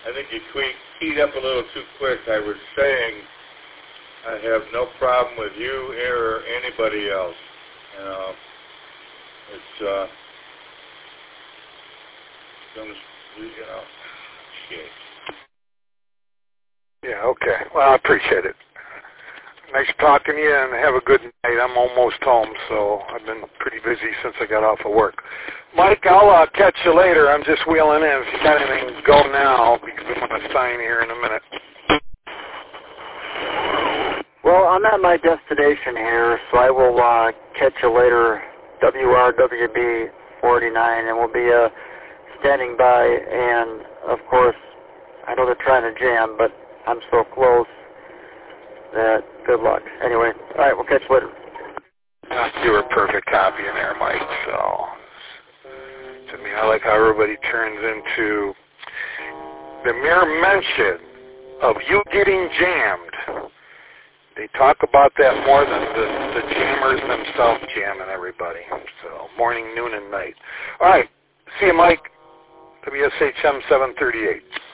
I think you keyed up a little too quick. I was saying I have no problem with you or anybody else. It's shit. Yeah, okay. Well, I appreciate it. Nice talking to you, and have a good night. I'm almost home, so I've been pretty busy since I got off of work. Mike, I'll catch you later. I'm just wheeling in. If you got anything, go now, because I'm going to sign here in a minute. Well, I'm at my destination here, so I will catch you later, WRWB 49, and we'll be standing by. And, of course, I know they're trying to jam, but I'm so close that good luck. Anyway, all right, we'll catch you later. You were a perfect copy in there, Mike. So, to me, I like how everybody turns into the mere mention of you getting jammed. They talk about that more than the jammers themselves jamming everybody. So, morning, noon, and night. All right, see you, Mike. WSHM 738.